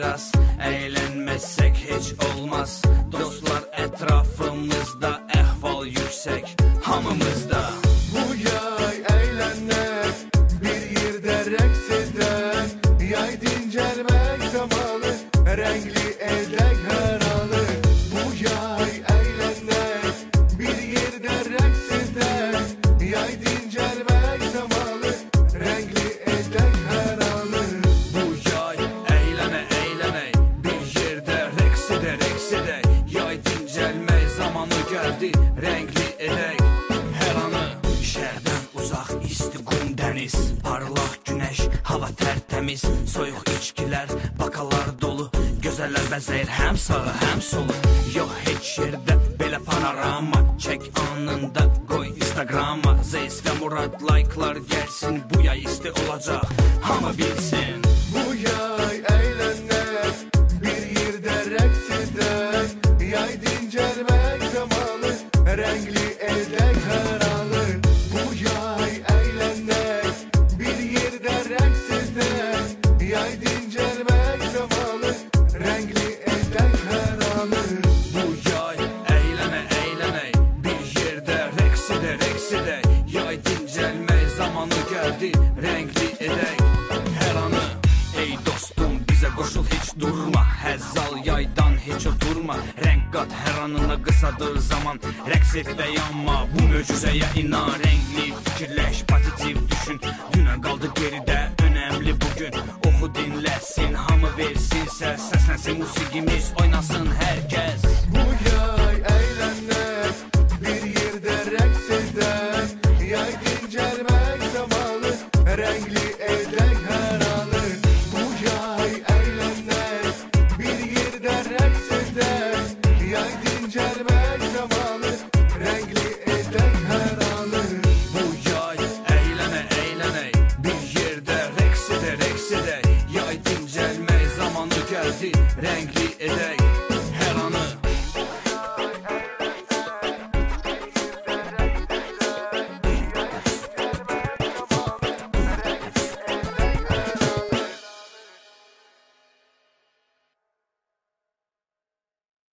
biraz eğlenmezsek hiç olmaz. Dostlar etrafımızda, ehval yüksek hamımızda. Bu yay eğlenmek, bir yerde reks eder. Yay dincelmek zamanı, renkli edek her anı. Bu yay eğlenmek, bir yerde reks eder. Yay dincelmek zamanı, renkli edek her anı. Bu yay eğlene eğlene, bir yerde reks ede. Yay dincelmek zamanı geldi, renkli edek her anı. Şəhərdən uzaq isti qum dəniz, parlaq günəş, hava tərtəmiz. Soyuq içkilər, bakalar dolu, gözəllər bəzəyir həm sağı həm solu. Yox heç yerdə belə panorama, çək anında qoy Instagrama. Zeys və Murad like'lar gəlsin, bu yay isti olacaq, hamı bilsin. Bu yay eğlenmek, bir yerde reks eder. Yay dincelmek zamanı, renkli edek her anı. Bu yay eğlenmek, bir yerde reks eder. Yay dincelmek zamanı, renkli edek her anı. Bu yay eğlene eğlene, bir yerde reks ede. Yay dincelmək zamanı gəldi, renkli edək hər anı. Ey dostum bizə qoşul heç durma, həzzal yaydan heç oturma. Rənq qat hər anına qısadır zaman, rəqs et və yanma, bu möcüzəyə inan. Renkli fikirləş, pozitiv düşün, dünən qaldı geridə, önəmli bugün. Oxu dinləsin, hamı versin səs, səslənsin musiqimiz, oynasın hər kəs. Bu yay eğlenmek, bir yerde reks eder. Yay dincelmek zamanı, renkli edek her anı. Bu yay eğlenmek, bir yerde reks eder. Yay dincelmek zamanı, renkli edek her anı. Bu yay eğlene eğlene, bir yerde reks ede. Yay dincelmək zamanı gəldi, renkli edək